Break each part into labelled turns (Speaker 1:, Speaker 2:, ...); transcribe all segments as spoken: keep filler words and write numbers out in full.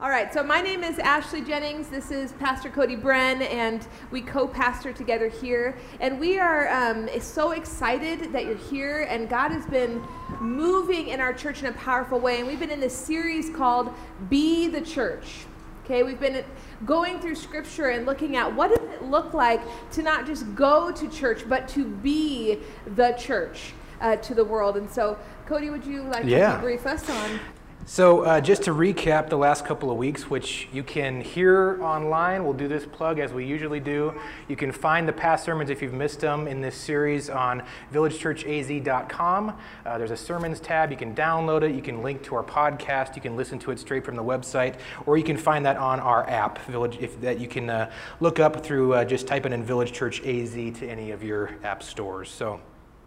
Speaker 1: All right, so my name is Ashley Jennings. This is Pastor Cody Bren, and we co-pastor together here. And we are um, so excited that you're here, and God has been moving in our church in a powerful way. And we've been in this series called Be the Church. Okay, we've been going through Scripture and looking at what does it look like to not just go to church, but to be the church uh, to the world. And so, Cody, would you like
Speaker 2: yeah.
Speaker 1: to brief us on?
Speaker 2: So uh, just to recap the last couple of weeks, which you can hear online, we'll do this plug as we usually do. You can find the past sermons if you've missed them in this series on village church a z dot com. Uh, there's a sermons tab. You can download it. You can link to our podcast. You can listen to it straight from the website, or you can find that on our app, Village, if that you can uh, look up through uh, just typing in Village Church A Z to any of your app stores. So.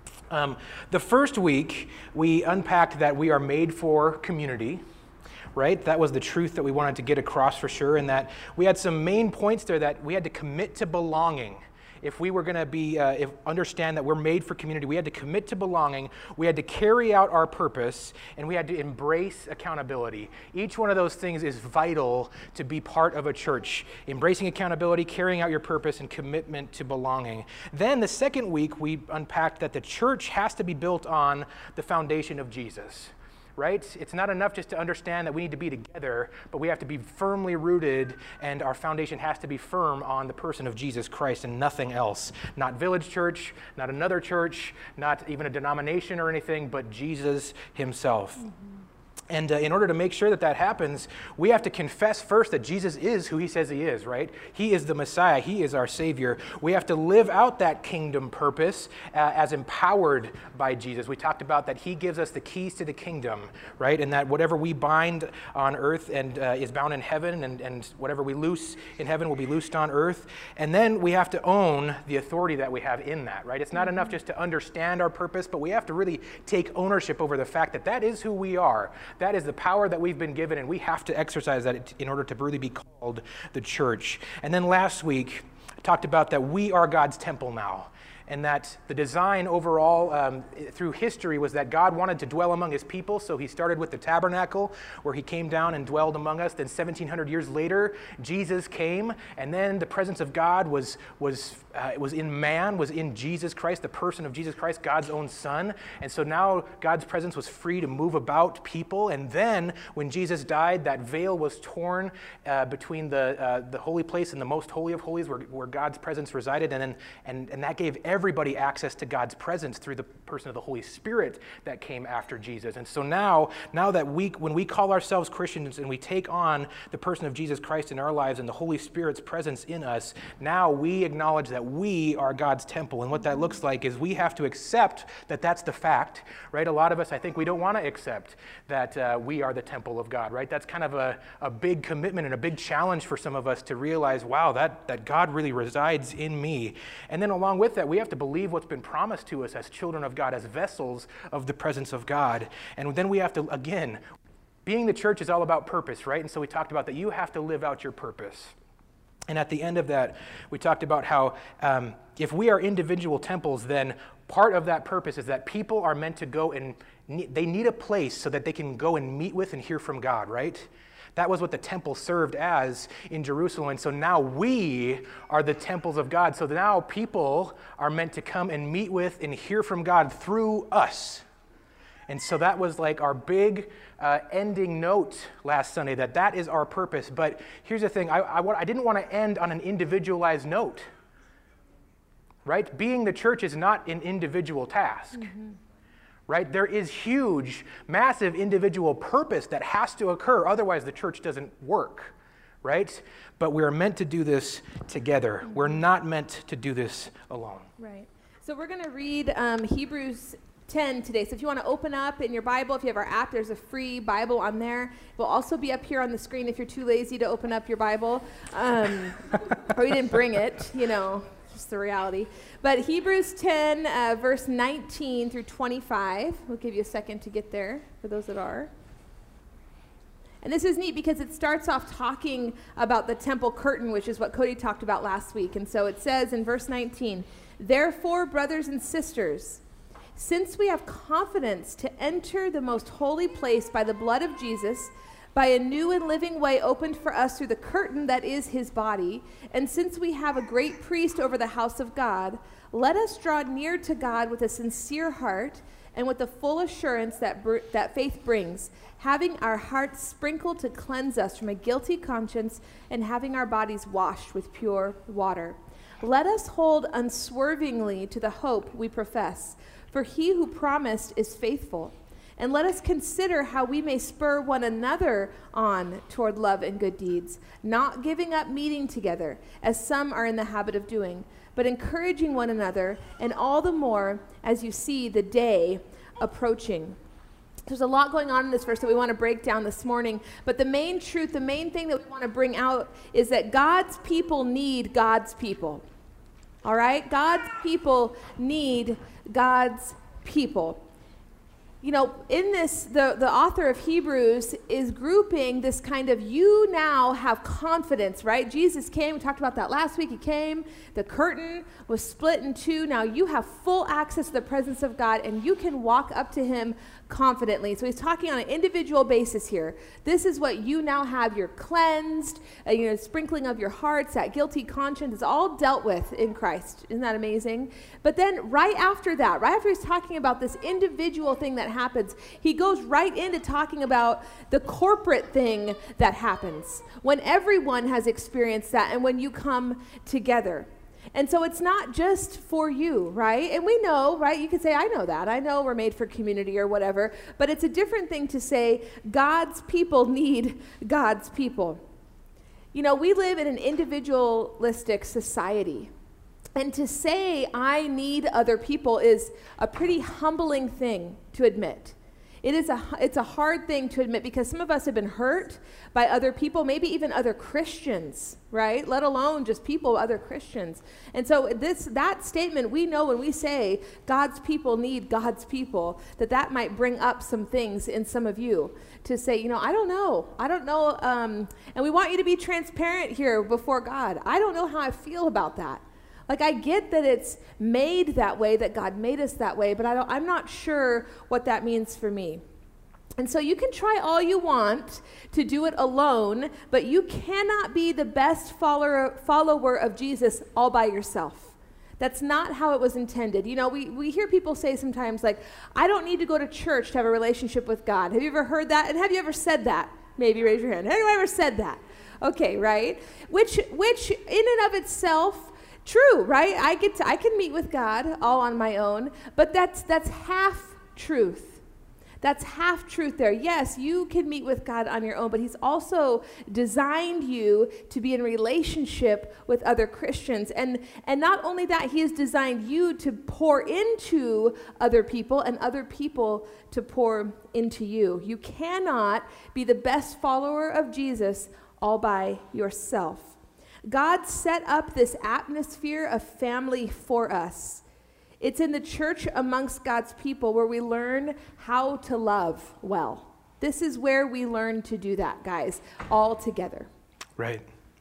Speaker 2: Um, the first week, we unpacked that we are made for community, right? That was the truth that we wanted to get across for sure, and that we had some main points there that we had to commit to belonging. If we were going to be, uh, if understand that we're made for community, we had to commit to belonging, we had to carry out our purpose, and we had to embrace accountability. Each one of those things is vital to be part of a church. Embracing accountability, carrying out your purpose, and commitment to belonging. Then the second week, we unpacked that the church has to be built on the foundation of Jesus. Right? It's not enough just to understand that we need to be together, but we have to be firmly rooted, and our foundation has to be firm on the person of Jesus Christ and nothing else. Not Village Church, not another church, not even a denomination or anything, but Jesus himself. Mm-hmm. And uh, in order to make sure that that happens, we have to confess first that Jesus is who he says he is, right? He is the Messiah. He is our Savior. We have to live out that kingdom purpose uh, as empowered by Jesus. We talked about that he gives us the keys to the kingdom, right? And that whatever we bind on earth and uh, is bound in heaven, and, and whatever we loose in heaven will be loosed on earth. And then we have to own the authority that we have in that, right? It's not enough just to understand our purpose, but we have to really take ownership over the fact that that is who we are. That is the power that we've been given, and we have to exercise that in order to really be called the church. And then last week, I talked about that we are God's temple now, and that the design overall um, through history was that God wanted to dwell among his people, so he started with the tabernacle, where he came down and dwelled among us. Then seventeen hundred years later, Jesus came, and then the presence of God was was uh, was in man, was in Jesus Christ, the person of Jesus Christ, God's own Son. And so now God's presence was free to move about people. And then when Jesus died, that veil was torn uh, between the uh, the holy place and the most holy of holies, where, where God's presence resided, and then and and that gave every everybody access to God's presence through the person of the Holy Spirit that came after Jesus. And so now, now that we, when we call ourselves Christians and we take on the person of Jesus Christ in our lives and the Holy Spirit's presence in us, now we acknowledge that we are God's temple. And what that looks like is we have to accept that that's the fact, right? A lot of us, I think we don't want to accept that uh, we are the temple of God, right? That's kind of a, a big commitment and a big challenge for some of us to realize, wow, that, that God really resides in me. And then along with that, we have to believe what's been promised to us as children of God, as vessels of the presence of God. And then we have to, again, being the church is all about purpose, right? And so we talked about that you have to live out your purpose. And at the end of that, we talked about how um, if we are individual temples, then part of that purpose is that people are meant to go and ne- they need a place so that they can go and meet with and hear from God, right? That was what the temple served as in Jerusalem. And so now we are the temples of God. So now people are meant to come and meet with and hear from God through us. And so that was like our big uh, ending note last Sunday, that that is our purpose. But here's the thing, I, I, I didn't want to end on an individualized note, right? Being the church is not an individual task. Mm-hmm. Right? There is huge, massive individual purpose that has to occur. Otherwise, the church doesn't work, right? But we're meant to do this together. Mm-hmm. We're not meant to do this alone.
Speaker 1: Right. So we're going to read um, Hebrews ten today. So if you want to open up in your Bible, if you have our app, there's a free Bible on there. It will also be up here on the screen if you're too lazy to open up your Bible, um, or you didn't bring it, you know. Just the reality. But Hebrews ten, uh, verse nineteen through twenty-five. We'll give you a second to get there for those that are. And this is neat because it starts off talking about the temple curtain, which is what Cody talked about last week. And so it says in verse nineteen, "Therefore, brothers and sisters, since we have confidence to enter the most holy place by the blood of Jesus, by a new and living way opened for us through the curtain that is his body. And since we have a great priest over the house of God, let us draw near to God with a sincere heart and with the full assurance that br- that faith brings, having our hearts sprinkled to cleanse us from a guilty conscience and having our bodies washed with pure water. Let us hold unswervingly to the hope we profess, for he who promised is faithful. And let us consider how we may spur one another on toward love and good deeds, not giving up meeting together, as some are in the habit of doing, but encouraging one another, and all the more as you see the day approaching. There's a lot going on in this verse that we want to break down this morning, but the main truth, the main thing that we want to bring out is that God's people need God's people. All right? God's people need God's people. You know, in this, the, the author of Hebrews is grouping this kind of, you now have confidence, right? Jesus came, we talked about that last week. He came, the curtain was split in two. Now you have full access to the presence of God, and you can walk up to him confidently. So he's talking on an individual basis here. This is what you now have. You're cleansed, uh, you know, sprinkling of your hearts, that guilty conscience is all dealt with in Christ. Isn't that amazing? But then right after that, right after he's talking about this individual thing that happens, he goes right into talking about the corporate thing that happens when everyone has experienced that and when you come together. And so it's not just for you, right? And we know, right? You can say, I know that. I know we're made for community or whatever. But it's a different thing to say God's people need God's people. You know, we live in an individualistic society. And to say I need other people is a pretty humbling thing to admit. It is a, it's a hard thing to admit because some of us have been hurt by other people, maybe even other Christians, right? Let alone just people, other Christians. And so this that statement, we know when we say God's people need God's people, that that might bring up some things in some of you to say, you know, I don't know. I don't know. Um, and we want you to be transparent here before God. I don't know how I feel about that. Like, I get that it's made that way, that God made us that way, but I don't, I'm not sure what that means for me. And so you can try all you want to do it alone, but you cannot be the best follower, follower of Jesus all by yourself. That's not how it was intended. You know, we, we hear people say sometimes, like, I don't need to go to church to have a relationship with God. Have you ever heard that? And have you ever said that? Maybe raise your hand. Have you ever said that? Okay, right? Which, which in and of itself, true, right? I get to, I can meet with God all on my own, but that's that's half truth. That's half truth there. Yes, you can meet with God on your own, but he's also designed you to be in relationship with other Christians. And, and not only that, he has designed you to pour into other people and other people to pour into you. You cannot be the best follower of Jesus all by yourself. God set up this atmosphere of family for us. It's in the church amongst God's people where we learn how to love well. This is where we learn to do that, guys, all together.
Speaker 2: Right.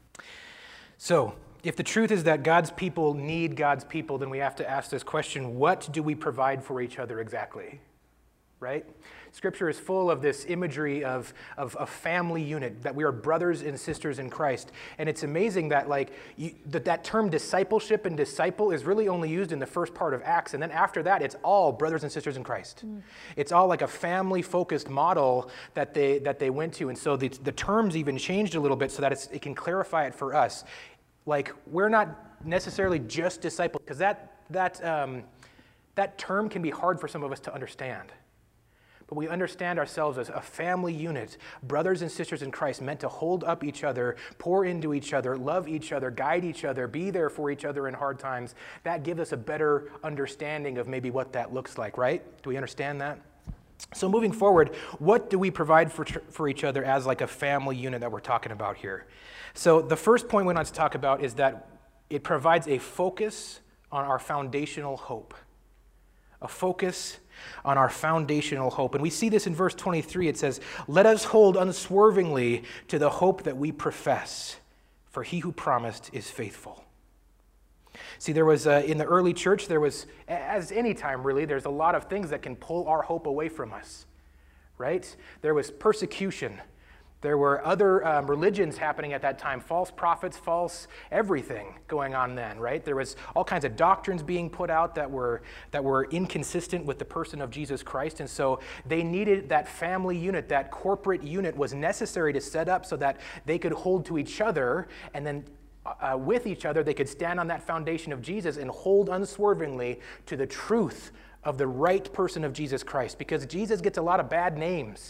Speaker 2: So, if the truth is that God's people need God's people, then we have to ask this question, what do we provide for each other exactly? Right? Scripture is full of this imagery of, of a family unit, that we are brothers and sisters in Christ. And it's amazing that like you, that, that term discipleship and disciple is really only used in the first part of Acts. And then after that, it's all brothers and sisters in Christ. Mm. It's all like a family-focused model that they that they went to. And so the, the terms even changed a little bit so that it's, it can clarify it for us. Like, we're not necessarily just disciples, because that, that, um, that term can be hard for some of us to understand. But we understand ourselves as a family unit, brothers and sisters in Christ, meant to hold up each other, pour into each other, love each other, guide each other, be there for each other in hard times. That gives us a better understanding of maybe what that looks like, right? Do we understand that? So moving forward, what do we provide for, for each other as like a family unit that we're talking about here? So the first point we want to talk about is that it provides a focus on our foundational hope. A focus on our foundational hope. And we see this in verse twenty-three. It says, "Let us hold unswervingly to the hope that we profess, for he who promised is faithful." See, there was, uh, in the early church, there was, as any time really, there's a lot of things that can pull our hope away from us, right? There was persecution. There were other um, religions happening at that time, false prophets, false everything going on then, right? There was all kinds of doctrines being put out that were that were inconsistent with the person of Jesus Christ, and so they needed that family unit, that corporate unit was necessary to set up so that they could hold to each other, and then uh, with each other they could stand on that foundation of Jesus and hold unswervingly to the truth of the right person of Jesus Christ, because Jesus gets a lot of bad names.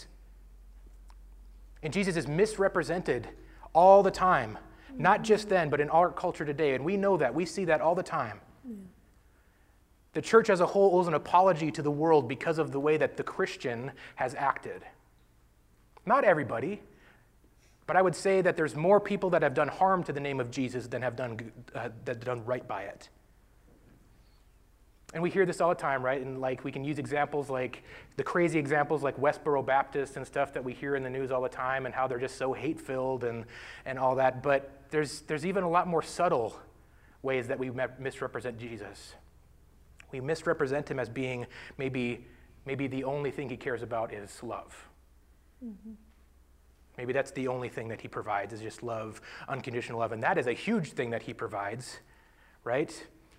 Speaker 2: And Jesus is misrepresented all the time, not just then, but in our culture today. And we know that. We see that all the time. Yeah. The church as a whole owes an apology to the world because of the way that the Christian has acted. Not everybody, but I would say that there's more people that have done harm to the name of Jesus than have done, uh, that done right by it. And we hear this all the time, right? And like we can use examples like the crazy examples like Westboro Baptist and stuff that we hear in the news all the time, and how they're just so hate-filled and, and all that. But there's, there's even a lot more subtle ways that we misrepresent Jesus. We misrepresent him as being maybe, maybe the only thing he cares about is love. Mm-hmm. Maybe that's the only thing that he provides is just love, unconditional love. And that is a huge thing that he provides, right?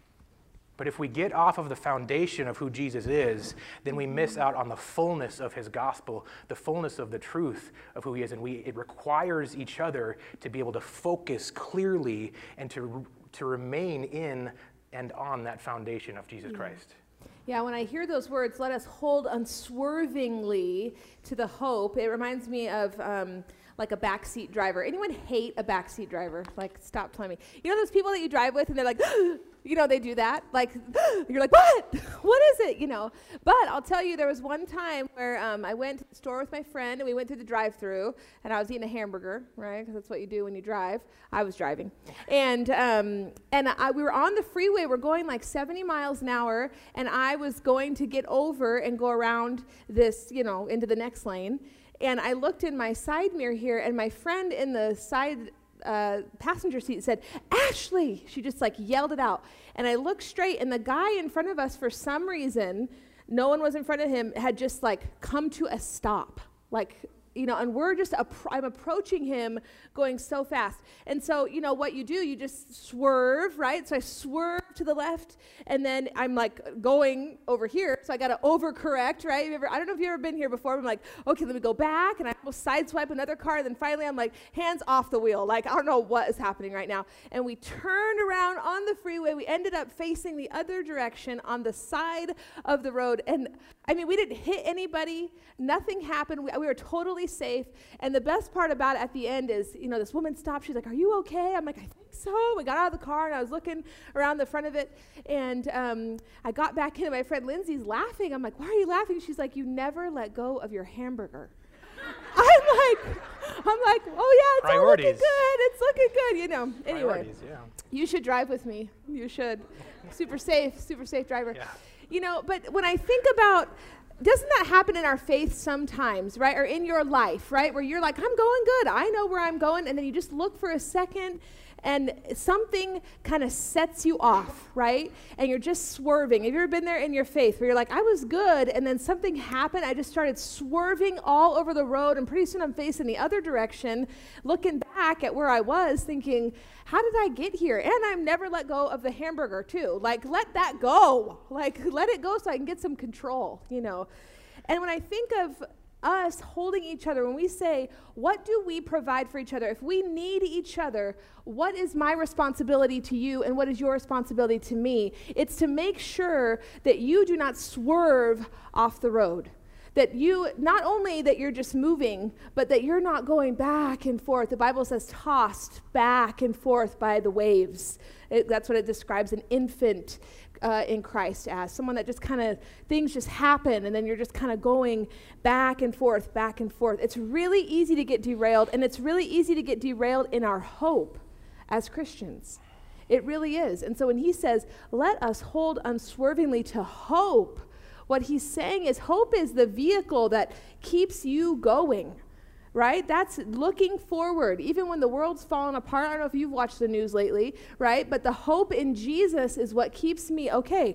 Speaker 2: But if we get off of the foundation of who Jesus is, then we miss out on the fullness of his gospel, the fullness of the truth of who he is. And we, it requires each other to be able to focus clearly and to, to remain in and on that foundation of Jesus Christ.
Speaker 1: Yeah, when I hear those words, let us hold unswervingly to the hope, it reminds me of um, like a backseat driver. Anyone hate a backseat driver? Like, stop telling me. You know those people that you drive with and they're like, you know, they do that. Like, you're like, what? What is it? You know. But I'll tell you, there was one time where um, I went to the store with my friend, and we went through the drive-thru, and I was eating a hamburger, right? Because that's what you do when you drive. I was driving. And um, and I, we were on the freeway. We're going like seventy miles an hour, and I was going to get over and go around this, you know, into the next lane. And I looked in my side mirror here, and my friend in the side uh, passenger seat said, "Ashley!" She just like yelled it out. And I looked straight, and the guy in front of us, for some reason, no one was in front of him, had just like come to a stop. Like, you know, and we're just, appro- I'm approaching him going so fast. And so, you know, what you do, you just swerve, right? So I swerve to the left, and then I'm like going over here. So I got to overcorrect, right? You ever, I don't know if you've ever been here before. But I'm like, okay, let me go back, and I almost sideswipe another car. And then finally I'm like, hands off the wheel. Like, I don't know what is happening right now. And we turned around on the freeway. We ended up facing the other direction on the side of the road. And I mean, we didn't hit anybody. Nothing happened. We, we were totally safe. And the best part about it at the end is, you know, this woman stopped. She's like, "Are you okay?" I'm like, "I think so." We got out of the car, and I was looking around the front of it. And um, I got back in, and my friend Lindsay's laughing. I'm like, "Why are you laughing?" She's like, "You never let go of your hamburger." I'm like, I'm like, "Oh, yeah, it's all looking good. It's looking good," you know. Anyway, yeah. You should drive with me. You should. Super safe, super safe driver. Yeah. You know, but when I think about, doesn't that happen in our faith sometimes, right? Or in your life, right? Where you're like, I'm going good. I know where I'm going. And then you just look for a second, and something kind of sets you off, right? And you're just swerving. Have you ever been there in your faith where you're like, I was good, and then something happened. I just started swerving all over the road, and pretty soon I'm facing the other direction, looking back at where I was, thinking, how did I get here? And I've never let go of the hamburger, too. Like, let that go. Like, let it go so I can get some control, you know. And when I think of us holding each other, when we say, what do we provide for each other? If we need each other, what is my responsibility to you, and what is your responsibility to me? It's to make sure that you do not swerve off the road. That you, not only that you're just moving, but that you're not going back and forth. The Bible says tossed back and forth by the waves. It, that's what it describes an infant uh, in Christ as. Someone that just kind of, things just happen, and then you're just kind of going back and forth, back and forth. It's really easy to get derailed, and it's really easy to get derailed in our hope as Christians. It really is. And so when he says, let us hold unswervingly to hope, what he's saying is hope is the vehicle that keeps you going, right? That's looking forward, even when the world's falling apart. I don't know if you've watched the news lately, right? But the hope in Jesus is what keeps me, okay,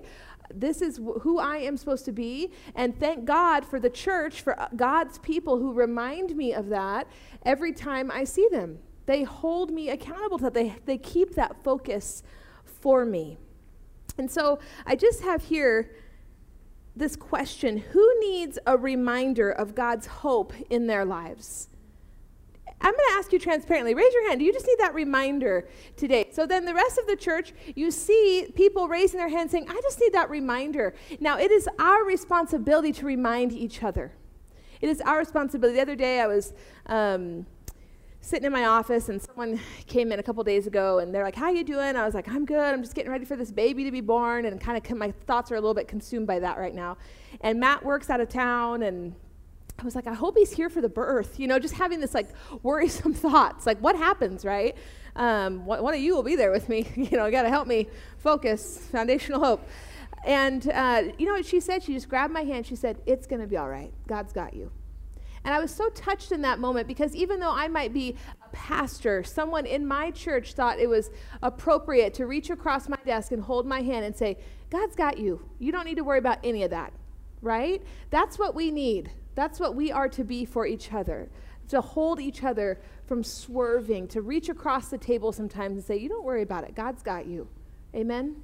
Speaker 1: this is wh- who I am supposed to be. And thank God for the church, for uh, God's people who remind me of that every time I see them. They hold me accountable to that. They, they keep that focus for me. And so I just have here this question: who needs a reminder of God's hope in their lives? I'm going to ask you transparently. Raise your hand. Do you just need that reminder today? So then the rest of the church, you see people raising their hands saying, I just need that reminder. Now, it is our responsibility to remind each other. It is our responsibility. The other day I was um, sitting in my office, and someone came in a couple days ago, and they're like, how you doing? I was like, I'm good. I'm just getting ready for this baby to be born, and kind of my thoughts are a little bit consumed by that right now. And Matt works out of town, and I was like, I hope he's here for the birth, you know, just having this like worrisome thoughts, like what happens, right? Um, one, one of you will be there with me, you know, got to help me focus, foundational hope. And uh, you know what she said? She just grabbed my hand. She said, it's going to be all right. God's got you. And I was so touched in that moment, because even though I might be a pastor, someone in my church thought it was appropriate to reach across my desk and hold my hand and say, God's got you. You don't need to worry about any of that, right? That's what we need. That's what we are to be for each other, to hold each other from swerving, to reach across the table sometimes and say, you don't worry about it. God's got you. Amen?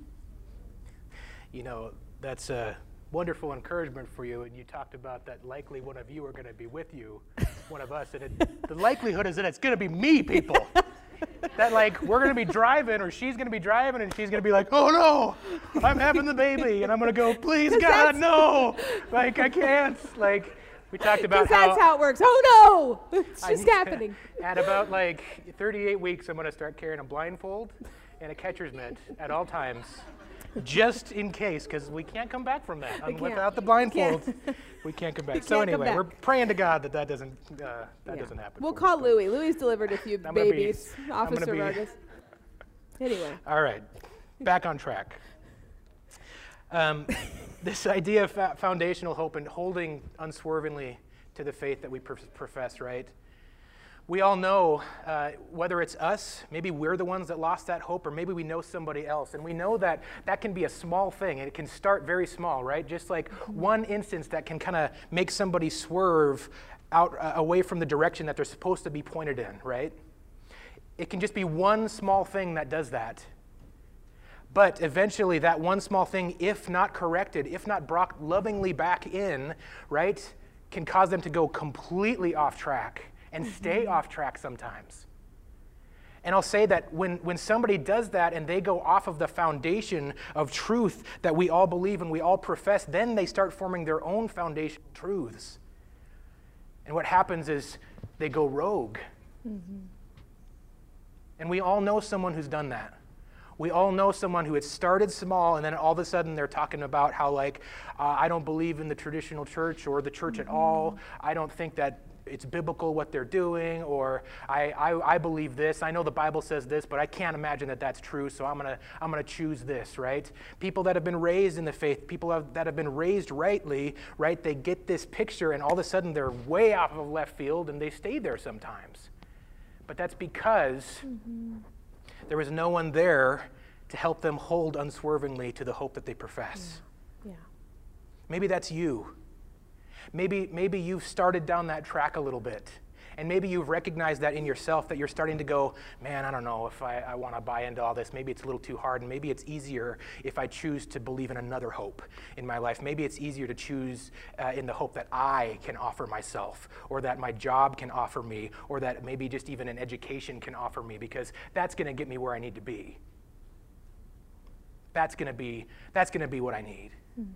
Speaker 2: You know, that's a wonderful encouragement for you, and you talked about that likely one of you are going to be with you, one of us, and it, the likelihood is that it's going to be me, people. That like we're going to be driving, or she's going to be driving, and she's going to be like, oh no, I'm having the baby, and I'm going to go, please God, no, like I can't, like. We talked about how
Speaker 1: that's how it works. Oh no, it's just
Speaker 2: I,
Speaker 1: happening.
Speaker 2: At about like thirty-eight weeks, I'm going to start carrying a blindfold and a catcher's mitt at all times, just in case, because we can't come back from that. Um, without the blindfold, can't. we can't come back.
Speaker 1: We
Speaker 2: so anyway,
Speaker 1: back.
Speaker 2: we're praying to God that that doesn't uh, that yeah. doesn't happen.
Speaker 1: We'll call Louie. Louie's delivered a few
Speaker 2: I'm
Speaker 1: babies.
Speaker 2: Be,
Speaker 1: Officer Vargas. Anyway.
Speaker 2: All right, back on track. Um, this idea of fa- foundational hope and holding unswervingly to the faith that we pr- profess, right? We all know, uh, whether it's us, maybe we're the ones that lost that hope, or maybe we know somebody else. And we know that that can be a small thing, and it can start very small, right? Just like one instance that can kind of make somebody swerve out uh, away from the direction that they're supposed to be pointed in, right? It can just be one small thing that does that. But eventually that one small thing, if not corrected, if not brought lovingly back in, right, can cause them to go completely off track and mm-hmm. stay off track sometimes. And I'll say that when, when somebody does that and they go off of the foundation of truth that we all believe and we all profess, then they start forming their own foundational truths. And what happens is they go rogue. Mm-hmm. And we all know someone who's done that. We all know someone who had started small, and then all of a sudden they're talking about how, like, uh, I don't believe in the traditional church or the church mm-hmm. at all. I don't think that it's biblical what they're doing, or I, I, I believe this. I know the Bible says this, but I can't imagine that that's true, so I'm gonna I'm gonna choose this, right? People that have been raised in the faith, people have, that have been raised rightly, right? They get this picture, and all of a sudden they're way off of left field, and they stay there sometimes. But that's because mm-hmm. there was no one there to help them hold unswervingly to the hope that they profess.
Speaker 1: Yeah. Yeah.
Speaker 2: Maybe that's you. Maybe, maybe you've started down that track a little bit, and maybe you've recognized that in yourself, that you're starting to go, man, I don't know if I, I want to buy into all this. Maybe it's a little too hard, and maybe it's easier if I choose to believe in another hope in my life. Maybe it's easier to choose uh, in the hope that I can offer myself, or that my job can offer me, or that maybe just even an education can offer me, because that's going to get me where I need to be. That's going to be, that's going to be what I need. Mm-hmm.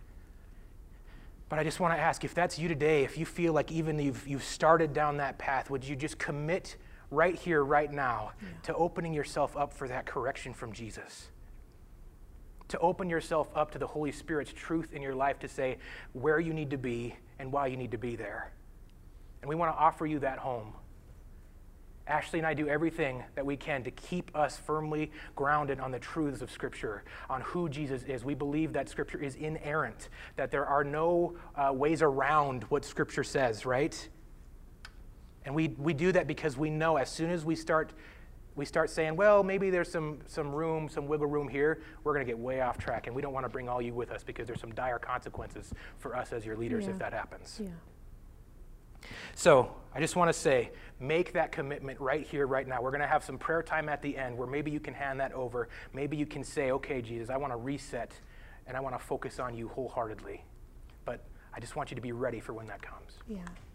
Speaker 2: But I just want to ask, if that's you today, if you feel like even you've, you've started down that path, would you just commit right here, right now, yeah. to opening yourself up for that correction from Jesus? To open yourself up to the Holy Spirit's truth in your life, to say where you need to be and why you need to be there. And we want to offer you that home. Ashley and I do everything that we can to keep us firmly grounded on the truths of Scripture, on who Jesus is. We believe that Scripture is inerrant, that there are no uh, ways around what Scripture says, right? And we, we do that because we know as soon as we start we start saying, well, maybe there's some, some room, some wiggle room here, we're going to get way off track, and we don't want to bring all you with us because there's some dire consequences for us as your leaders
Speaker 1: Yeah.
Speaker 2: if that happens.
Speaker 1: Yeah.
Speaker 2: So I just want to say, make that commitment right here, right now. We're going to have some prayer time at the end where maybe you can hand that over. Maybe you can say, okay, Jesus, I want to reset, and I want to focus on you wholeheartedly. But I just want you to be ready for when that comes.
Speaker 1: Yeah.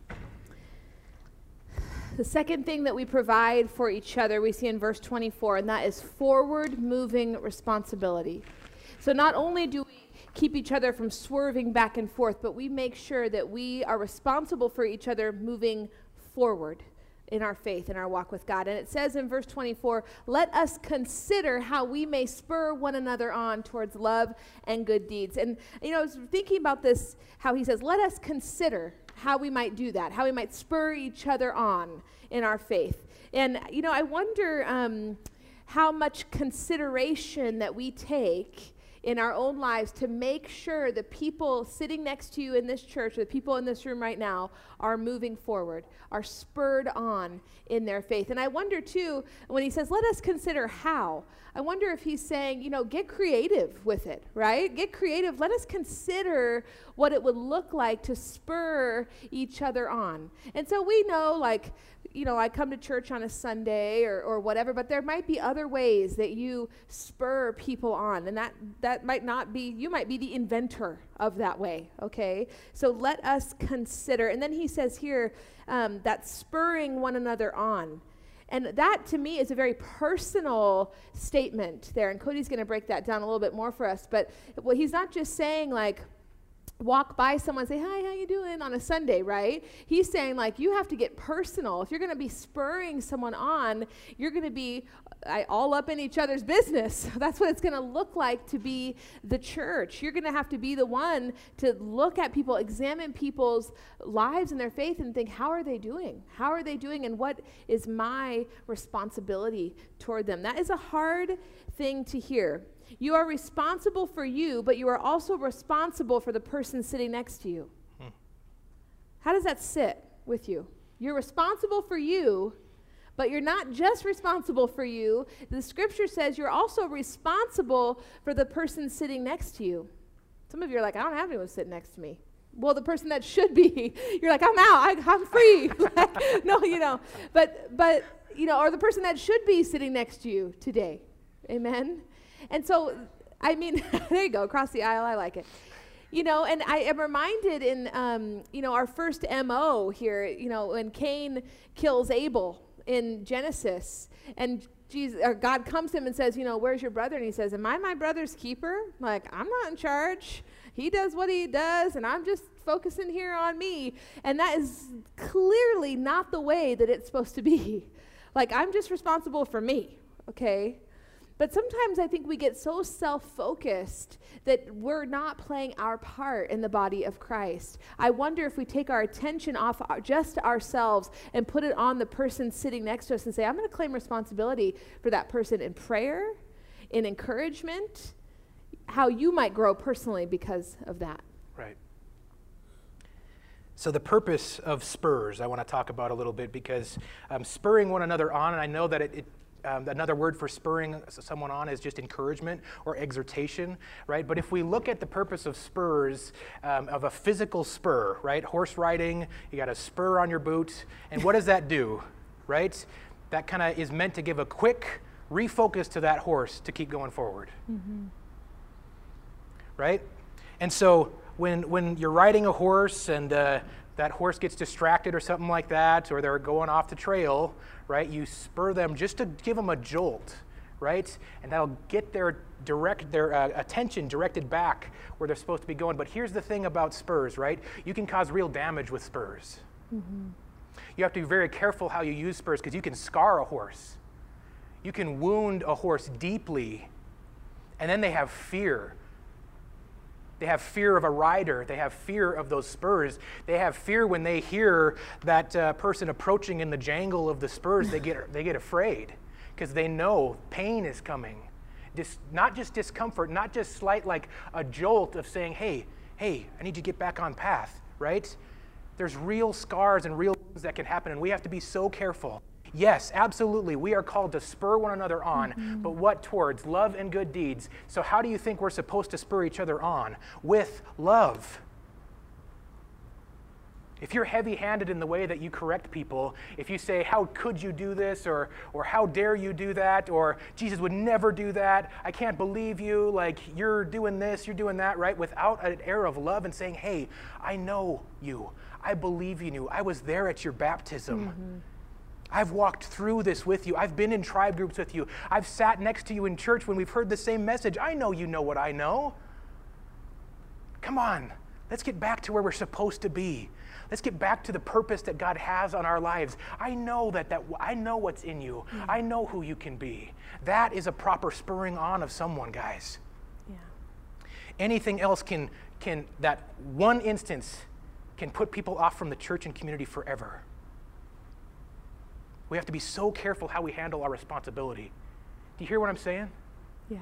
Speaker 1: The second thing that we provide for each other, we see in verse twenty-four, and that is forward-moving responsibility. So not only do we keep each other from swerving back and forth, but we make sure that we are responsible for each other moving forward in our faith, in our walk with God. And it says in verse twenty-four, let us consider how we may spur one another on towards love and good deeds. And, you know, I was thinking about this, how he says, let us consider how we might do that, how we might spur each other on in our faith. And, you know, I wonder um, how much consideration that we take in our own lives to make sure the people sitting next to you in this church, the people in this room right now, are moving forward, are spurred on in their faith. And I wonder too, when he says, let us consider how, I wonder if he's saying, you know, get creative with it, right? Get creative. Let us consider what it would look like to spur each other on. And so we know, like, you know, I come to church on a Sunday or, or whatever, but there might be other ways that you spur people on. And that, that might not be, you might be the inventor of that way, okay? So let us consider. And then he says here um, that spurring one another on. And that, to me, is a very personal statement there. And Cody's going to break that down a little bit more for us. But well, he's not just saying, like, walk by someone and say, hi, how you doing on a Sunday, right? He's saying, like, you have to get personal. If you're going to be spurring someone on, you're going to be uh, all up in each other's business. That's what it's going to look like to be the church. You're going to have to be the one to look at people, examine people's lives and their faith and think, how are they doing? How are they doing? And what is my responsibility toward them? That is a hard thing to hear. You are responsible for you, but you are also responsible for the person sitting next to you. Hmm. How does that sit with you? You're responsible for you, but you're not just responsible for you. The scripture says you're also responsible for the person sitting next to you. Some of you are like, I don't have anyone sitting next to me. Well, the person that should be, you're like, I'm out, I, I'm free. Like, no, you know, but, but, you know, or the person that should be sitting next to you today. Amen? And so, I mean, there you go, across the aisle, I like it. You know, and I am reminded in, um, you know, our first M O here, you know, when Cain kills Abel in Genesis, and Jesus, or God comes to him and says, you know, where's your brother? And he says, am I my brother's keeper? Like, I'm not in charge. He does what he does, and I'm just focusing here on me. And that is clearly not the way that it's supposed to be. Like, I'm just responsible for me, okay? But sometimes I think we get so self-focused that we're not playing our part in the body of Christ. I wonder if we take our attention off our, just ourselves and put it on the person sitting next to us and say, I'm going to claim responsibility for that person in prayer, in encouragement, how you might grow personally because of that.
Speaker 2: Right. So the purpose of spurs I want to talk about a little bit, because um, spurring one another on, and I know that it, it Um, another word for spurring someone on is just encouragement or exhortation, right? But if we look at the purpose of spurs, um, of a physical spur, right? Horse riding, you got a spur on your boot, and what does that do, right? That kind of is meant to give a quick refocus to that horse to keep going forward, mm-hmm. right? And so when when you're riding a horse and uh, that horse gets distracted or something like that, or they're going off the trail, right? You spur them just to give them a jolt, right? And that'll get their direct their uh, attention directed back where they're supposed to be going. But here's the thing about spurs, right? You can cause real damage with spurs. Mm-hmm. You have to be very careful how you use spurs, because you can scar a horse. You can wound a horse deeply, and then they have fear. They have fear of a rider. They have fear of those spurs. They have fear when they hear that uh, person approaching in the jangle of the spurs. They get they get afraid because they know pain is coming. Dis, not just discomfort, not just slight like a jolt of saying, hey, hey, I need you to get back on path, right? There's real scars and real wounds that can happen, and we have to be so careful. Yes, absolutely. We are called to spur one another on, mm-hmm. but what towards? Love and good deeds. So how do you think we're supposed to spur each other on? With love. If you're heavy-handed in the way that you correct people, if you say, how could you do this, or or how dare you do that, or Jesus would never do that, I can't believe you, like you're doing this, you're doing that, right? Without an air of love and saying, hey, I know you, I believe in you, I was there at your baptism. Mm-hmm. I've walked through this with you. I've been in tribe groups with you. I've sat next to you in church when we've heard the same message. I know you know what I know. Come on, let's get back to where we're supposed to be. Let's get back to the purpose that God has on our lives. I know that, that I know what's in you. Mm-hmm. I know who you can be. That is a proper spurring on of someone, guys. Yeah. Anything else can, can that one instance can put people off from the church and community forever. We have to be so careful how we handle our responsibility. Do you hear what I'm saying?
Speaker 1: Yeah.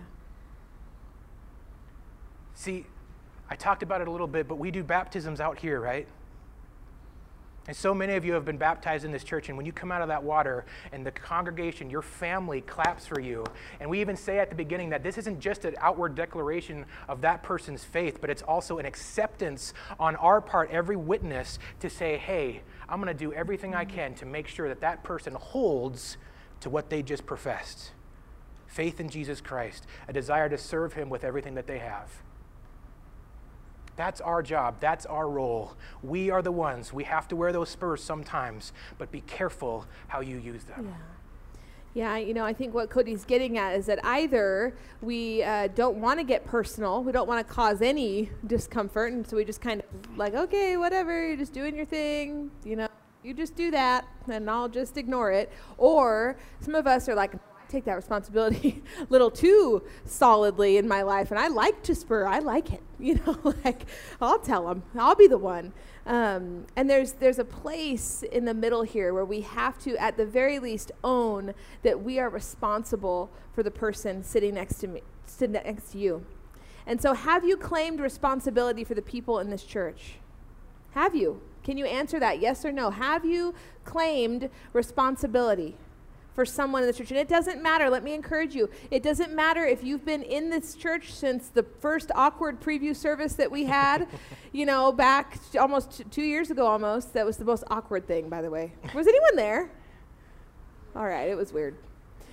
Speaker 2: See, I talked about it a little bit, but we do baptisms out here, right? And so many of you have been baptized in this church, and when you come out of that water and the congregation, your family claps for you. And we even say at the beginning that this isn't just an outward declaration of that person's faith, but it's also an acceptance on our part, every witness, to say, hey, I'm going to do everything I can to make sure that that person holds to what they just professed. Faith in Jesus Christ, a desire to serve him with everything that they have. That's our job. That's our role. We are the ones. We have to wear those spurs sometimes, but be careful how you use them.
Speaker 1: Yeah. Yeah, you know, I think what Cody's getting at is that either we uh, don't want to get personal, we don't want to cause any discomfort, and so we just kind of like, okay, whatever, you're just doing your thing, you know, you just do that, and I'll just ignore it. Or some of us are like, take that responsibility a little too solidly in my life, and I like to spur. I like it, you know. Like I'll tell them. I'll be the one. Um, and there's there's a place in the middle here where we have to, at the very least, own that we are responsible for the person sitting next to me, sitting next to you. And so, have you claimed responsibility for the people in this church? Have you? Can you answer that? Yes or no? Have you claimed responsibility for someone in the church? And it doesn't matter, let me encourage you, it doesn't matter if you've been in this church since the first awkward preview service that we had, you know, back almost t- two years ago almost. That was the most awkward thing, by the way. Was anyone there? All right, it was weird.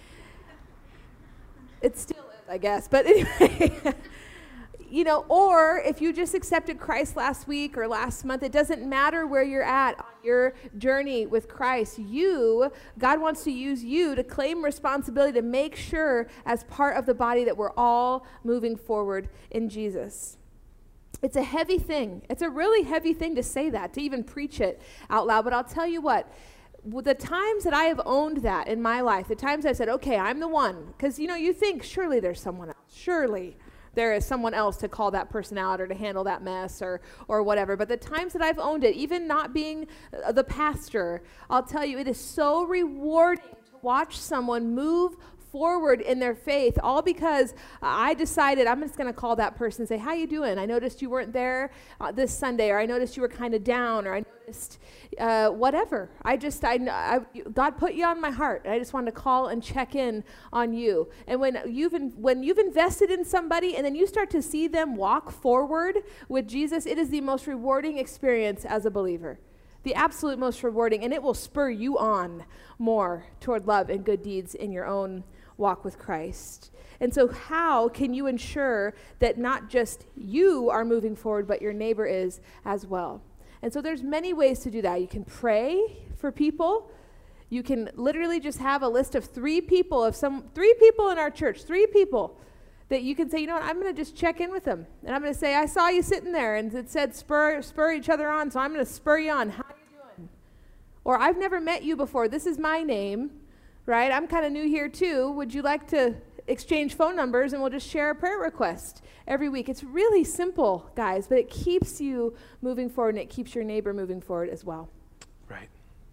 Speaker 1: It still is, I guess, but anyway. You know, or if you just accepted Christ last week or last month, it doesn't matter where you're at on your journey with Christ. You, God wants to use you to claim responsibility to make sure as part of the body that we're all moving forward in Jesus. It's a heavy thing. It's a really heavy thing to say that, to even preach it out loud. But I'll tell you what, the times that I have owned that in my life, the times I said, okay, I'm the one, because, you know, you think surely there's someone else, surely there is someone else to call that person out or to handle that mess or or whatever. But the times that I've owned it, even not being uh, the pastor, I'll tell you, it is so rewarding to watch someone move forward in their faith, all because I decided I'm just going to call that person and say, how you doing? I noticed you weren't there uh, this Sunday, or I noticed you were kind of down, or I noticed uh, whatever. I just, I, I, God put you on my heart, and I just wanted to call and check in on you. And when you've, in, when you've invested in somebody and then you start to see them walk forward with Jesus, it is the most rewarding experience as a believer. The absolute most rewarding, and it will spur you on more toward love and good deeds in your own walk with Christ. And so how can you ensure that not just you are moving forward, but your neighbor is as well? And so there's many ways to do that. You can pray for people. You can literally just have a list of three people, of some three people in our church, three people that you can say, you know what, I'm going to just check in with them. And I'm going to say, I saw you sitting there, and it said spur spur each other on, so I'm going to spur you on. How are you doing? Or I've never met you before. This is my name, right? I'm kind of new here too. Would you like to exchange phone numbers, and we'll just share a prayer request every week? It's really simple, guys, but it keeps you moving forward, and it keeps your neighbor moving forward as well.
Speaker 2: Right.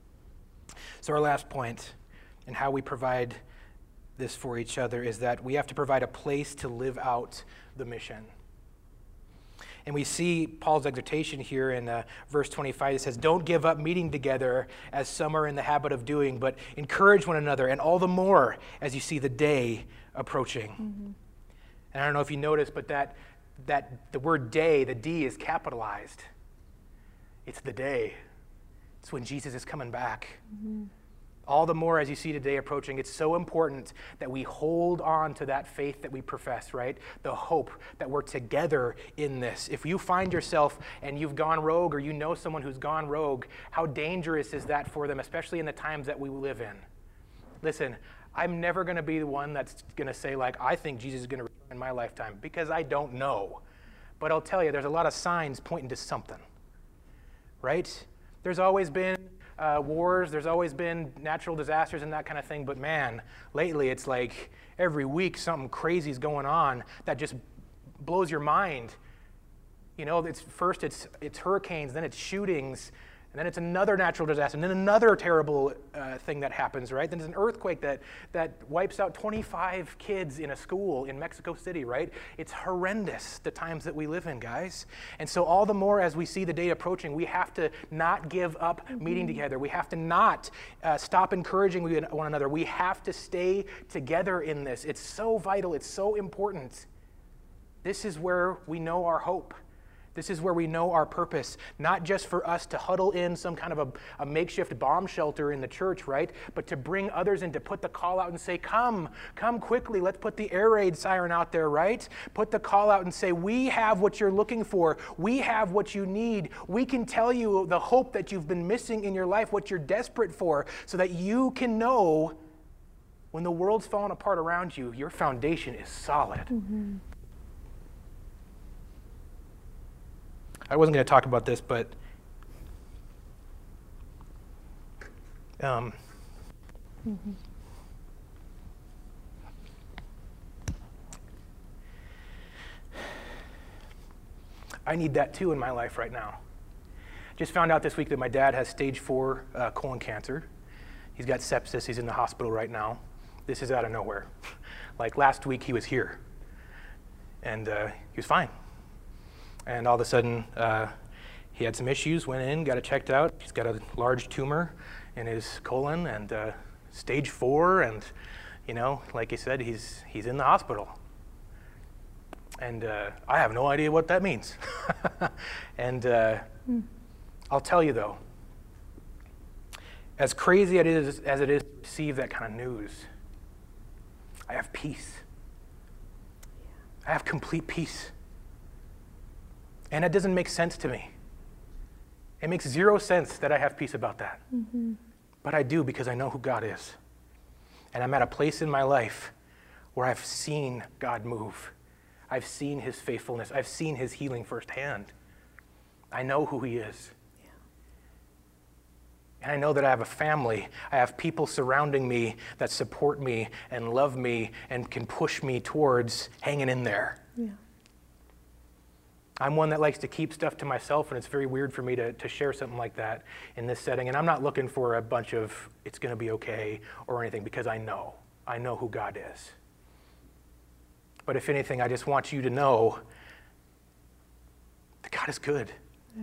Speaker 2: So our last point in how we provide this for each other is that we have to provide a place to live out the mission. And we see Paul's exhortation here in uh, verse twenty-five. It says, don't give up meeting together as some are in the habit of doing, but encourage one another, and all the more as you see the day approaching. Mm-hmm. And I don't know if you noticed, but that, that the word day, the D is capitalized. It's the day. It's when Jesus is coming back. Mm-hmm. All the more as you see today approaching, it's so important that we hold on to that faith that we profess, right? The hope that we're together in this. If you find yourself and you've gone rogue, or you know someone who's gone rogue, how dangerous is that for them, especially in the times that we live in? Listen, I'm never going to be the one that's going to say, like, I think Jesus is going to return in my lifetime, because I don't know. But I'll tell you, there's a lot of signs pointing to something, right? There's always been Uh, wars, there's always been natural disasters and that kind of thing, but man, lately it's like every week something crazy is going on that just blows your mind. You know, it's first it's it's hurricanes, then it's shootings, and then it's another natural disaster, and then another terrible uh, thing that happens, right? Then there's an earthquake that that wipes out twenty-five kids in a school in Mexico City, right? It's horrendous, the times that we live in, guys. And so all the more as we see the day approaching, we have to not give up mm-hmm. meeting together. We have to not uh, stop encouraging one another. We have to stay together in this. It's so vital. It's so important. This is where we know our hope. This is where we know our purpose, not just for us to huddle in some kind of a, a makeshift bomb shelter in the church, right? But to bring others in, to put the call out and say, come, come quickly. Let's put the air raid siren out there, right? Put the call out and say, we have what you're looking for. We have what you need. We can tell you the hope that you've been missing in your life, what you're desperate for, so that you can know when the world's falling apart around you, your foundation is solid. Mm-hmm. I wasn't going to talk about this, but um, mm-hmm. I need that too in my life right now. Just found out this week that my dad has stage four uh, colon cancer. He's got sepsis. He's in the hospital right now. This is out of nowhere. Like last week he was here, and uh, he was fine. And all of a sudden, uh, he had some issues, went in, got it checked out. He's got a large tumor in his colon, and uh, stage four, and, you know, like he said, he's he's in the hospital. And uh, I have no idea what that means. and uh, mm. I'll tell you, though, as crazy it is, as it is to receive that kind of news, I have peace. I have complete peace. And it doesn't make sense to me. It makes zero sense that I have peace about that. Mm-hmm. But I do, because I know who God is. And I'm at a place in my life where I've seen God move. I've seen his faithfulness. I've seen his healing firsthand. I know who he is. Yeah. And I know that I have a family. I have people surrounding me that support me and love me and can push me towards hanging in there. Yeah. I'm one that likes to keep stuff to myself, and it's very weird for me to, to share something like that in this setting. And I'm not looking for a bunch of, it's going to be okay or anything, because I know. I know who God is. But if anything, I just want you to know that God is good. Yeah.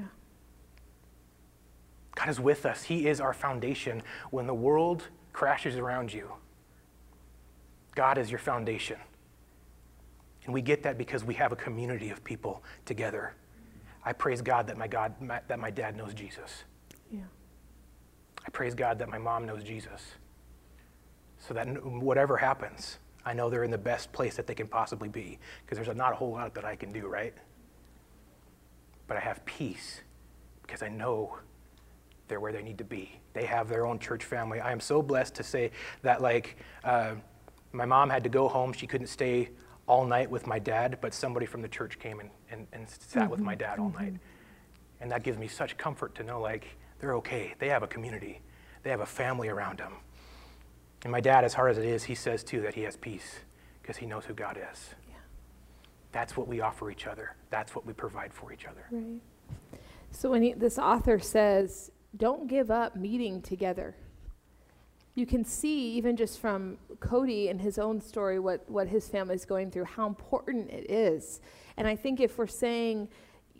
Speaker 2: God is with us. He is our foundation. When the world crashes around you, God is your foundation. And we get that because we have a community of people together. I praise God that my God my, that my dad knows Jesus. Yeah. I praise God that my mom knows Jesus. So that whatever happens, I know they're in the best place that they can possibly be, because there's not a whole lot that I can do, right? But I have peace because I know they're where they need to be. They have their own church family. I am so blessed to say that, like, uh, my mom had to go home. She couldn't stay all night with my dad, but somebody from the church came and, and, and sat mm-hmm. with my dad all mm-hmm. night. And that gives me such comfort to know, like, they're okay. They have a community. They have a family around them. And my dad, as hard as it is, he says, too, that he has peace because he knows who God is. Yeah. That's what we offer each other. That's what we provide for each other.
Speaker 1: Right. So when he, this author says, don't give up meeting together, you can see, even just from Cody and his own story, what, what his family's going through, how important it is. And I think if we're saying,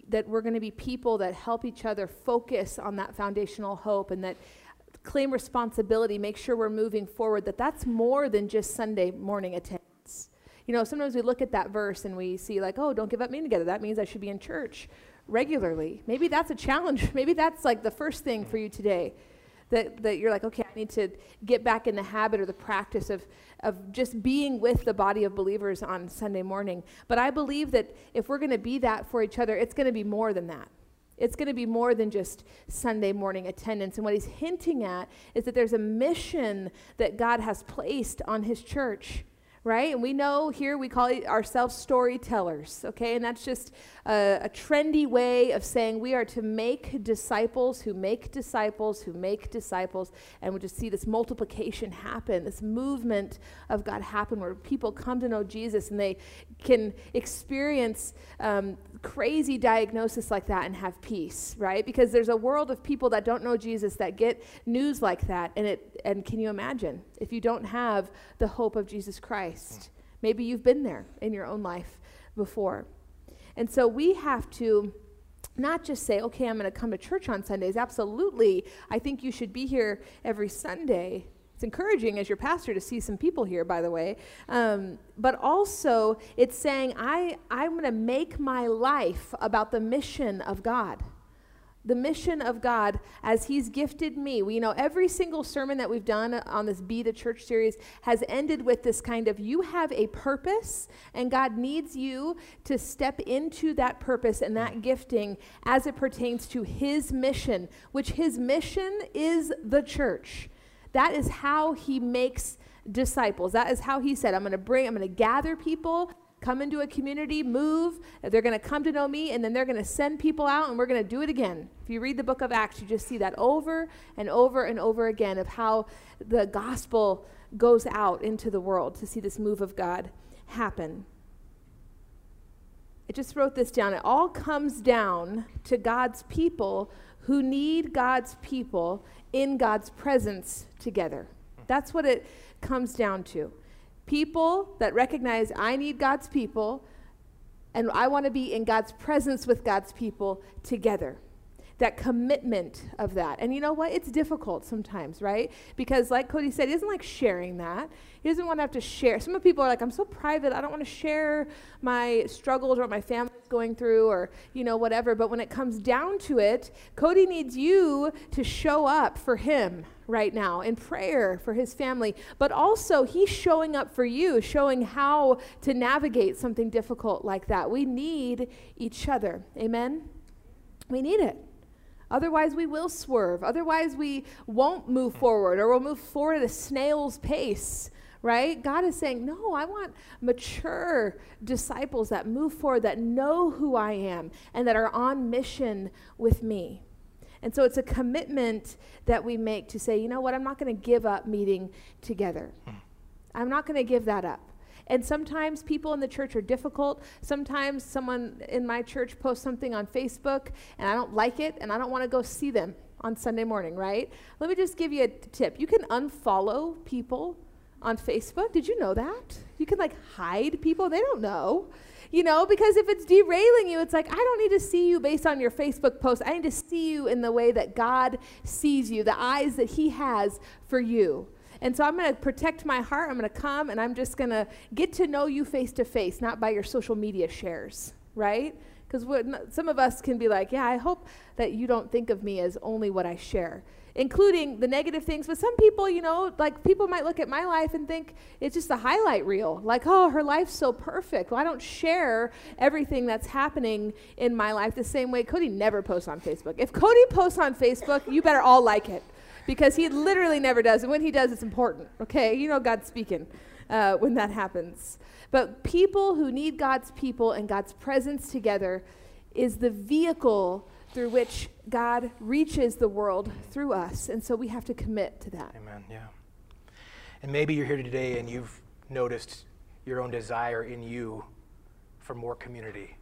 Speaker 1: that we're going to be people that help each other focus on that foundational hope and that claim responsibility, make sure we're moving forward, that that's more than just Sunday morning attendance. You know, sometimes we look at that verse and we see like, oh, don't give up meeting together. That means I should be in church regularly. Maybe that's a challenge. Maybe that's like the first thing for you today, that, that you're like, okay, I need to get back in the habit or the practice of, of just being with the body of believers on Sunday morning. But I believe that if we're going to be that for each other, it's going to be more than that. It's going to be more than just Sunday morning attendance. And what he's hinting at is that there's a mission that God has placed on his church, right? And we know here we call it ourselves storytellers, okay? And that's just a, a trendy way of saying we are to make disciples who make disciples who make disciples. And we just see this multiplication happen, this movement of God happen where people come to know Jesus and they can experience um, crazy diagnosis like that and have peace, right? Because there's a world of people that don't know Jesus that get news like that. And it and can you imagine if you don't have the hope of Jesus Christ? Maybe you've been there in your own life before. And so we have to not just say, okay, I'm going to come to church on Sundays. Absolutely. I think you should be here every Sunday. It's encouraging as your pastor to see some people here, by the way. Um, but also, it's saying, I, I'm going to make my life about the mission of God. The mission of God as he's gifted me. We, you know, every single sermon that we've done on this Be the Church series has ended with this kind of, you have a purpose, and God needs you to step into that purpose and that gifting as it pertains to his mission, which his mission is the church. That is how he makes disciples. That is how he said, I'm going to bring, I'm going to gather people, come into a community, move, they're going to come to know me, and then they're going to send people out, and we're going to do it again. If you read the book of Acts, you just see that over and over and over again of how the gospel goes out into the world to see this move of God happen. I just wrote this down. It all comes down to God's people who need God's people in God's presence together. That's what it comes down to. People that recognize I need God's people and I want to be in God's presence with God's people together. That commitment of that. And you know what? It's difficult sometimes, right? Because like Cody said, he doesn't like sharing that. He doesn't want to have to share. Some of people are like, I'm so private, I don't want to share my struggles or what my family's going through or, you know, whatever. But when it comes down to it, Cody needs you to show up for him right now in prayer for his family. But also, he's showing up for you, showing how to navigate something difficult like that. We need each other. Amen? We need it. Otherwise, we will swerve. Otherwise, we won't move forward, or we'll move forward at a snail's pace, right? God is saying, no, I want mature disciples that move forward, that know who I am, and that are on mission with me. And so it's a commitment that we make to say, you know what, I'm not going to give up meeting together. I'm not going to give that up. And sometimes people in the church are difficult. Sometimes someone in my church posts something on Facebook, and I don't like it, and I don't want to go see them on Sunday morning, right? Let me just give you a t- tip. You can unfollow people on Facebook. Did you know that? You can, like, hide people. They don't know. You know, because if it's derailing you, it's like, I don't need to see you based on your Facebook post. I need to see you in the way that God sees you, the eyes that he has for you. And so I'm going to protect my heart. I'm going to come, and I'm just going to get to know you face to face, not by your social media shares, right? Because some of us can be like, yeah, I hope that you don't think of me as only what I share, including the negative things. But some people, you know, like people might look at my life and think it's just a highlight reel. Like, oh, her life's so perfect. Well, I don't share everything that's happening in my life the same way. Cody never posts on Facebook. If Cody posts on Facebook, you better all like it. Because he literally never does. And when he does, it's important, okay? You know God's speaking uh, when that happens. But people who need God's people and God's presence together is the vehicle through which God reaches the world through us. And so we have to commit to that.
Speaker 2: Amen, yeah. And maybe you're here today and you've noticed your own desire in you for more community.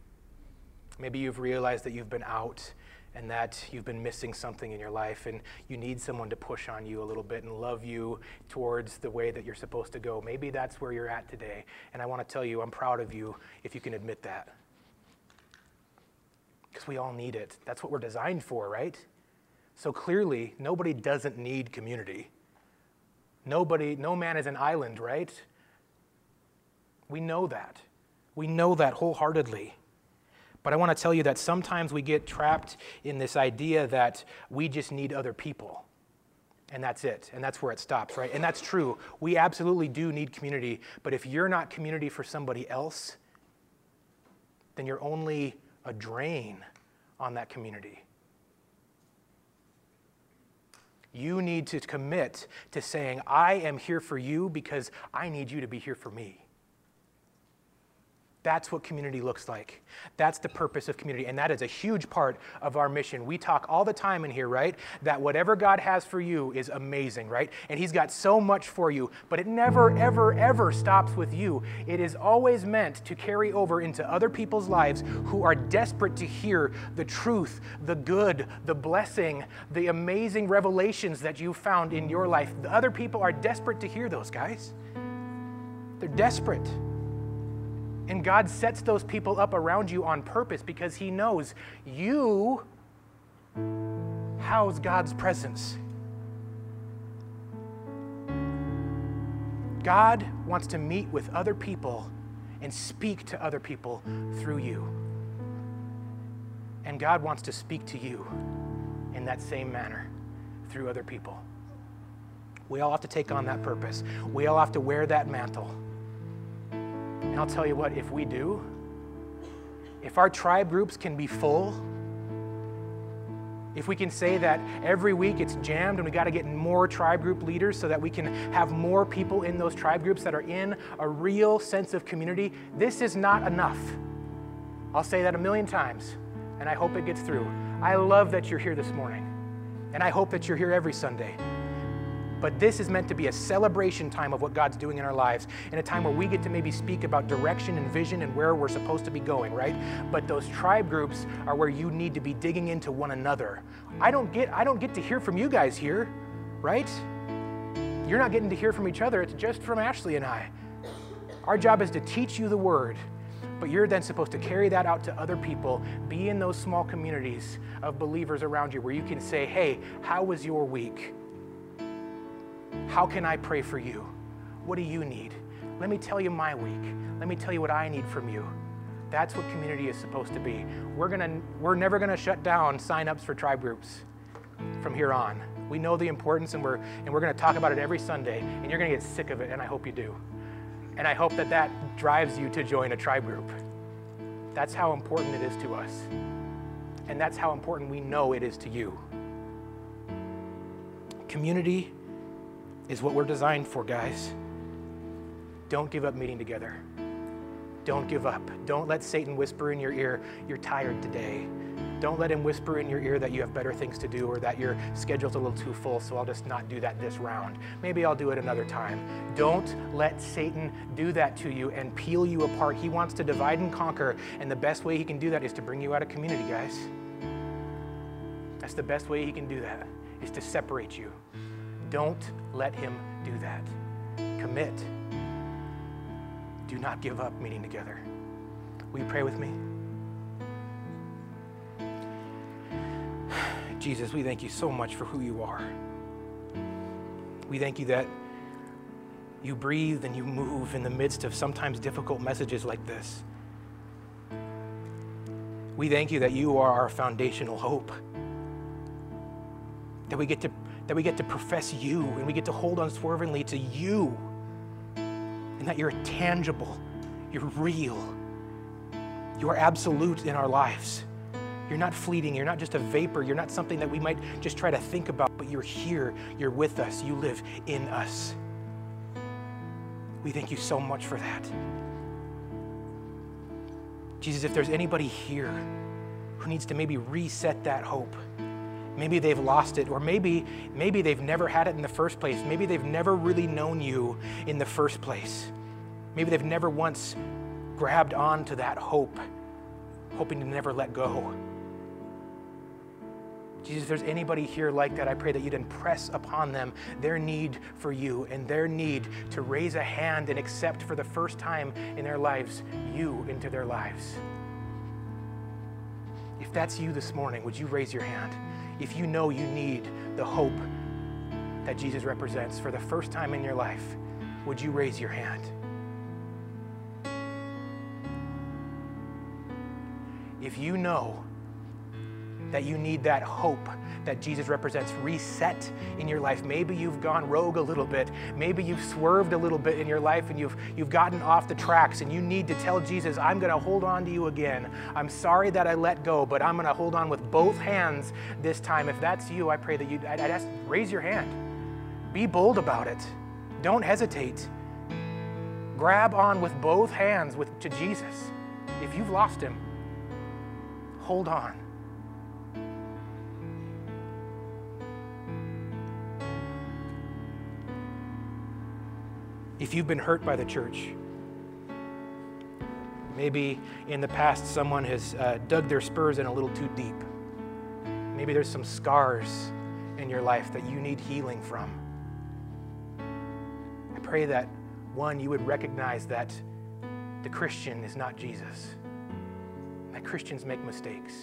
Speaker 2: Maybe you've realized that you've been out and that you've been missing something in your life, and you need someone to push on you a little bit and love you towards the way that you're supposed to go. Maybe that's where you're at today, and I want to tell you I'm proud of you if you can admit that. because we all need it. That's what we're designed for, right? So clearly, nobody doesn't need community. Nobody, no man is an island, right? We know that. We know that wholeheartedly. But I want to tell you that sometimes we get trapped in this idea that we just need other people. And that's it. And that's where it stops, right? And that's true. We absolutely do need community. But if you're not community for somebody else, then you're only a drain on that community. You need to commit to saying, I am here for you because I need you to be here for me. That's what community looks like. That's the purpose of community, and that is a huge part of our mission. We talk all the time in here, right, that whatever God has for you is amazing, right? And he's got so much for you, but it never, ever, ever stops with you. It is always meant to carry over into other people's lives who are desperate to hear the truth, the good, the blessing, the amazing revelations that you found in your life. The other people are desperate to hear those, guys. They're desperate. And God sets those people up around you on purpose because he knows you house God's presence. God wants to meet with other people and speak to other people through you. And God wants to speak to you in that same manner through other people. We all have to take on that purpose. We all have to wear that mantle. And I'll tell you what, if we do, if our tribe groups can be full, if we can say that every week it's jammed and we got to get more tribe group leaders so that we can have more people in those tribe groups that are in a real sense of community, this is not enough. I'll say that a million times, and I hope it gets through. I love that you're here this morning, and I hope that you're here every Sunday. But this is meant to be a celebration time of what God's doing in our lives, in a time where we get to maybe speak about direction and vision and where we're supposed to be going, right? But those tribe groups are where you need to be digging into one another. I don't get, I don't get to hear from you guys here, right? You're not getting to hear from each other. It's just from Ashley and I. Our job is to teach you the word, but you're then supposed to carry that out to other people, be in those small communities of believers around you where you can say, hey, how was your week? How can I pray for you? What do you need? Let me tell you my week. Let me tell you what I need from you. That's what community is supposed to be. We're gonna, we're never gonna shut down sign-ups for tribe groups from here on. We know the importance, and we're, and we're gonna talk about it every Sunday, and you're gonna get sick of it, and I hope you do. And I hope that that drives you to join a tribe group. That's how important it is to us. And that's how important we know it is to you. Community is what we're designed for, guys. Don't give up meeting together. Don't give up. Don't let Satan whisper in your ear, you're tired today. Don't let him whisper in your ear that you have better things to do or that your schedule's a little too full, so I'll just not do that this round. Maybe I'll do it another time. Don't let Satan do that to you and peel you apart. He wants to divide and conquer, and the best way he can do that is to bring you out of community, guys. That's the best way he can do that, is to separate you. Don't let him do that. Commit. Do not give up meeting together. Will you pray with me? Jesus, we thank you so much for who you are. We thank you that you breathe and you move in the midst of sometimes difficult messages like this. We thank you that you are our foundational hope. That we get to that we get to profess you and we get to hold unswervingly to you, and that you're tangible, you're real, you are absolute in our lives. You're not fleeting, you're not just a vapor, you're not something that we might just try to think about, but you're here, you're with us, you live in us. We thank you so much for that. Jesus, if there's anybody here who needs to maybe reset that hope, maybe they've lost it, or maybe, maybe they've never had it in the first place. Maybe they've never really known you in the first place. Maybe they've never once grabbed onto that hope, hoping to never let go. Jesus, if there's anybody here like that, I pray that you'd impress upon them their need for you and their need to raise a hand and accept for the first time in their lives you into their lives. If If that's you this morning, would you raise your hand? If you know you need the hope that Jesus represents for the first time in your life, would you raise your hand? If you know that you need that hope that Jesus represents reset in your life, maybe you've gone rogue a little bit, maybe you've swerved a little bit in your life and you've, you've gotten off the tracks, and you need to tell Jesus, I'm going to hold on to you again. I'm sorry that I let go, but I'm going to hold on with both hands this time. If that's you, I pray that you, I'd, I'd ask, raise your hand. Be bold about it. Don't hesitate. Grab on with both hands with, to Jesus. If you've lost him, hold on. If you've been hurt by the church, maybe in the past someone has uh, dug their spurs in a little too deep. Maybe there's some scars in your life that you need healing from. I pray that, one, you would recognize that the Christian is not Jesus, that Christians make mistakes.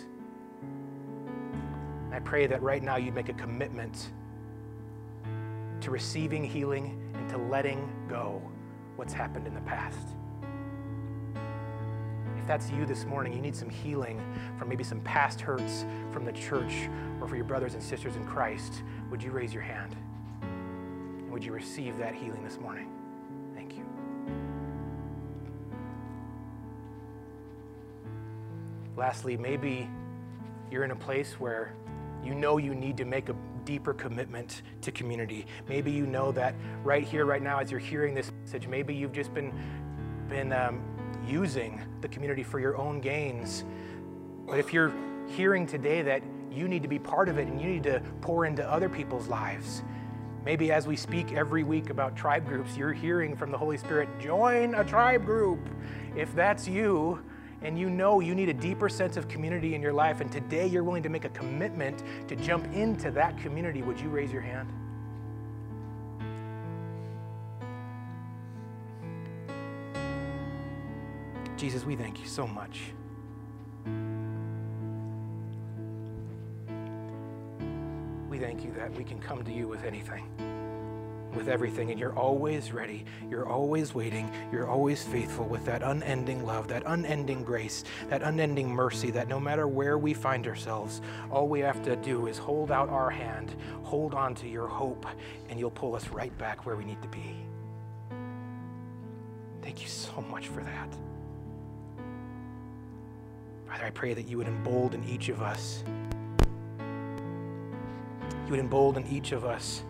Speaker 2: And I pray that right now you'd make a commitment to receiving healing and to letting go what's happened in the past. If that's you this morning, you need some healing from maybe some past hurts from the church or for your brothers and sisters in Christ, would you raise your hand? And would you receive that healing this morning? Thank you. Lastly, maybe you're in a place where you know you need to make a deeper commitment to community. Maybe you know that right here, right now, as you're hearing this message, maybe you've just been, been um, using the community for your own gains. But if you're hearing today that you need to be part of it and you need to pour into other people's lives, maybe as we speak every week about tribe groups, you're hearing from the Holy Spirit, join a tribe group. If that's you, and you know you need a deeper sense of community in your life, and today you're willing to make a commitment to jump into that community, would you raise your hand? Jesus, we thank you so much. We thank you that we can come to you with anything, with everything, and you're always ready, you're always waiting, you're always faithful with that unending love, that unending grace, that unending mercy, that no matter where we find ourselves, all we have to do is hold out our hand, hold on to your hope, and you'll pull us right back where we need to be. Thank you so much for that. Father, I pray that you would embolden each of us. You would embolden each of us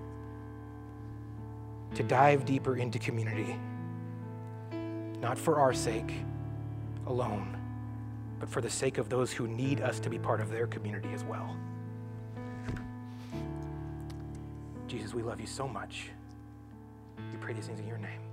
Speaker 2: to dive deeper into community, not for our sake alone, but for the sake of those who need us to be part of their community as well. Jesus, we love you so much. We pray these things in your name.